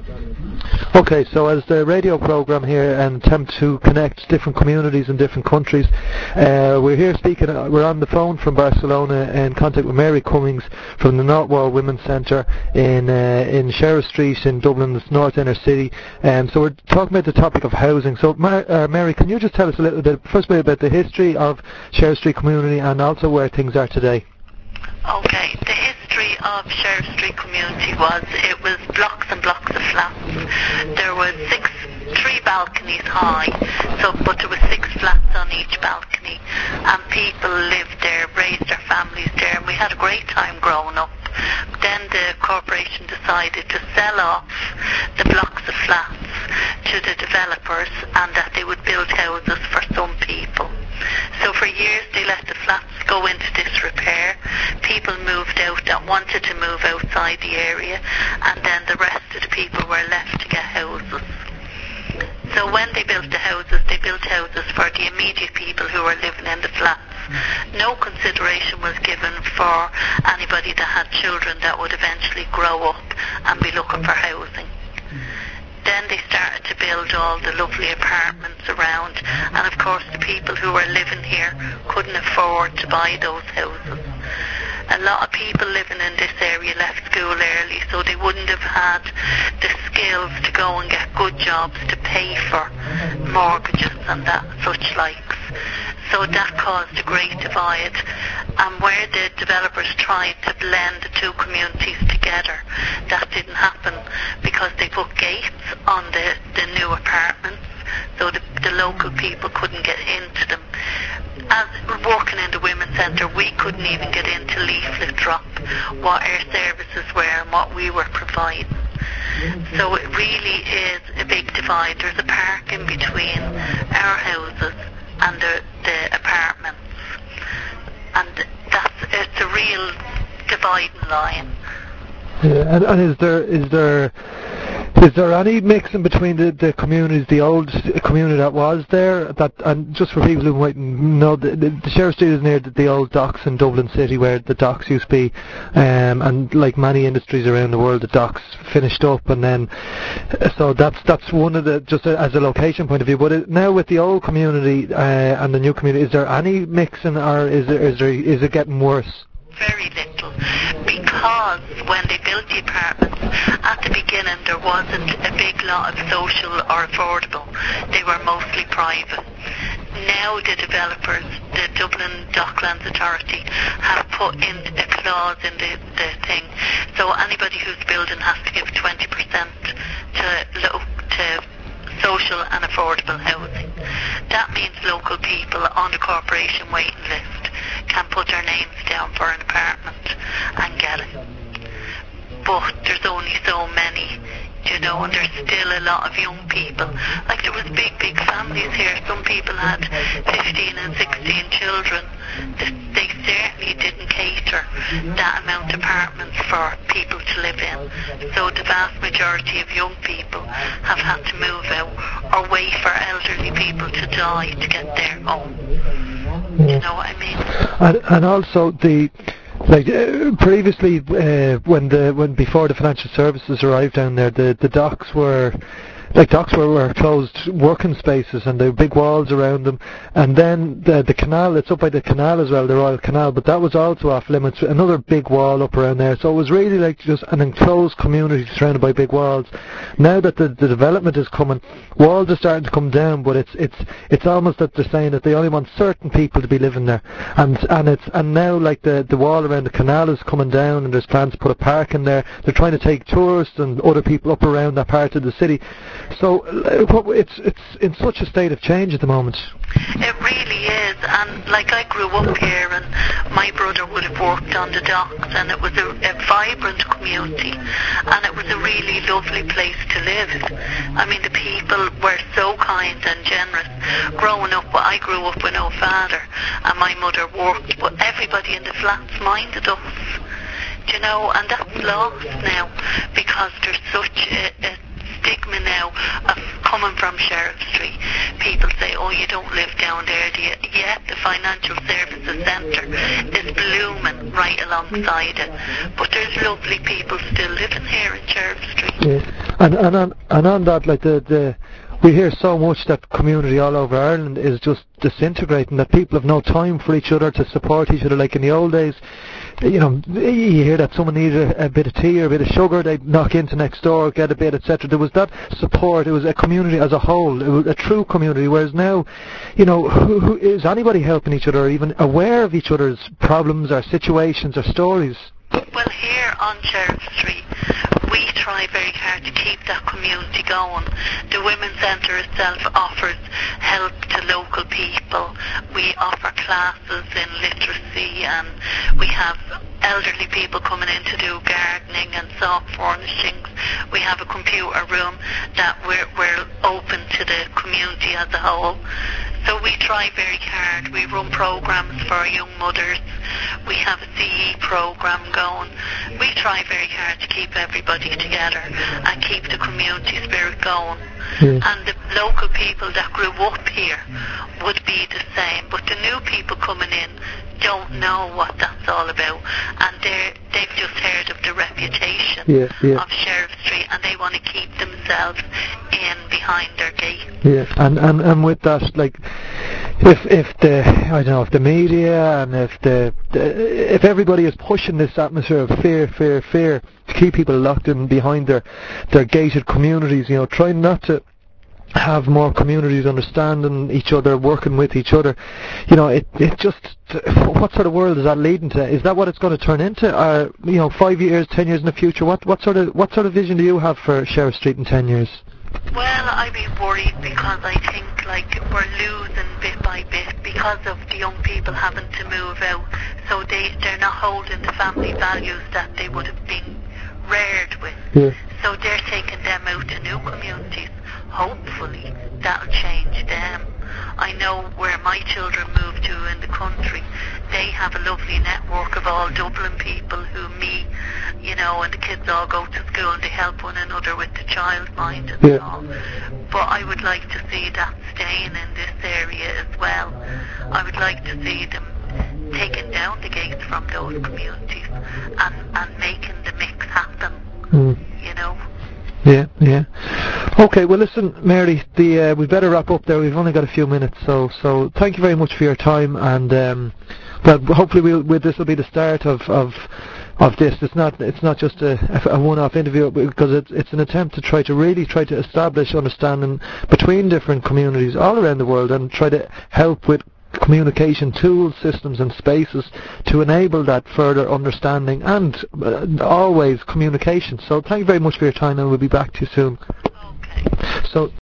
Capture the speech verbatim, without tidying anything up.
Okay, so as the radio programme here and attempt to connect different communities in different countries, uh, we're here speaking, uh, we're on the phone from Barcelona in contact with Mary Cummings from the North Wall Women's Centre in uh, in Sheriff Street in Dublin's North Inner City. Um, so we're talking about the topic of housing. So Mar- uh, Mary, can you just tell us a little bit, first bit about the history of Sheriff Street community and also where things are today? Okay, the history of Sheriff Street community was, it was blocks and blocks of flats. There was six, three balconies high, so but there was six flats on each balcony, and people lived there, raised their families there, and we had a great time growing up. Then the corporation decided to sell off the blocks of flats to the developers, and that they would build houses for some people. So for years they let the flats go into disrepair. People moved out that wanted to move outside the area, and then the rest of the people were left to get houses. So when they built the houses, they built houses for the immediate people who were living in the flats. No consideration was given for anybody that had children that would eventually grow up and be looking for housing. Then they started to build all the lovely apartments around, and of course the people who were living here couldn't afford to buy those houses. A lot of people living in this area left school early, so they wouldn't have had the skills to go and get good jobs to pay for mortgages and that such likes. So that caused a great divide, and where the developers tried to blend the two communities together, that didn't happen because they put gates on the, the new apartments, so the, the local people couldn't get into them. As working in the Women's Centre, we couldn't even get into leaflet drop what our services were and what we were providing. So it really is a big divide. There's a park in between our houses and the, the apartments, and that's, it's a real dividing line. Yeah, and, and is there is there is there any mixing between the, the communities, the old community that was there, that, and just for people who might know, the, the, the Sheriff Street is near the, the old docks in Dublin City where the docks used to be, um, and like many industries around the world, the docks finished up, and then so that's that's one of the, just a, as a location point of view. But it, now with the old community uh, and the new community, is there any mixing, or is there, is there is it getting worse? Very little, because when they built the apartments, at the beginning there wasn't a big lot of social or affordable. They were mostly private. Now the developers, the Dublin Docklands Authority, have put in a clause in the, the thing, so anybody who's building has to give twenty percent to, lo- to social and affordable housing. That means local people on the corporation waiting list can put their names down for an apartment and get it. But there's only so many, you know, and there's still a lot of young people. Like there was big, big families here. Some people had fifteen and sixteen children. They certainly didn't cater that amount of apartments for people to live in. So the vast majority of young people have had to move out or wait for elderly people to die to get their home. Do you know what I mean? And, and also the, like uh, previously, uh, when the when before the financial services arrived down there, the the docks were. Like docks were, were closed working spaces, and there were big walls around them, and then the the canal, it's up by the canal as well, the Royal Canal, but that was also off limits, another big wall up around there, so it was really like just an enclosed community surrounded by big walls. Now that the, the development is coming, walls are starting to come down, but it's it's it's almost that they're saying that they only want certain people to be living there, and and it's and now like the the wall around the canal is coming down, and there's plans to put a park in there. They're trying to take tourists and other people up around that part of the city. So uh, it's it's in such a state of change at the moment. It really is, and like I grew up here, and my brother would have worked on the docks, and it was a, a vibrant community, and it was a really lovely place to live. I mean, the people were so kind and generous. Growing up, well, I grew up with no father, and my mother worked, but everybody in the flats minded us. Do you know, and that's lost now because there's such a, a stigma now of coming from Sheriff Street. People say, oh, you don't live down there, do you? Yet the Financial Services Centre is blooming right alongside it. But there's lovely people still living here in Sheriff Street. Yeah. And and on and on that, like the the. We hear so much that community all over Ireland is just disintegrating, that people have no time for each other, to support each other. Like in the old days, you know, you hear that someone needed a, a bit of tea or a bit of sugar, they'd knock into next door, get a bit, et cetera. There was that support. It was a community as a whole. It was a true community. Whereas now, you know, who, who, is anybody helping each other, or even aware of each other's problems or situations or stories? Well, here on Sheriff Street, we try very hard to keep that community going. The Women's Centre itself offers help to local people. We offer classes in literacy, and we have elderly people coming in to do gardening and soft furnishings. We have a computer room that we're, we're open to the community as a whole. So we try very hard. We run programs for young mothers. We have a C E program going. We try very hard to keep everybody together and keep the community spirit going. Yeah. And the local people that grew up here would be the same. But the new people coming in don't know what that's all about. And they're, they've just heard of the reputation yeah, yeah. of Sheriff Street, and they want to keep themselves in behind their gate. Yeah, and, and, and with that, like, if if the I don't know if the media and if the, the if everybody is pushing this atmosphere of fear, fear, fear to keep people locked in behind their their gated communities, you know, trying not to have more communities understanding each other, working with each other, you know, it it just, what sort of world is that leading to? Is that what it's going to turn into? Uh, you know, five years, ten years in the future, what what sort of what sort of vision do you have for Sheriff Street in ten years? Well, I'd be worried because I think like we're losing bit by bit because of the young people having to move out. So they, they're not holding the family values that they would have been reared with. Yeah. So they're taking them out to new communities. Hopefully that'll change them. I know where my children moved to in the country, they have a lovely network of all Dublin people who meet, you know, and the kids all go to school and they help one another with the childmind and Yeah. all. But I would like to see that staying in this area as well. I would like to see them taking down the gates from those communities and, and making the mix happen, Mm. you know. Yeah, yeah. Okay, well listen, Mary, the uh, we better wrap up there. We've only got a few minutes, so so thank you very much for your time, and um, well, hopefully we'll, we'll this will be the start of of of this. It's not it's not just a, a one-off interview, because it's it's an attempt to try to really try to establish understanding between different communities all around the world, and try to help with communication tools, systems and spaces to enable that further understanding and uh, always communication. So thank you very much for your time, and we'll be back to you soon. Okay. So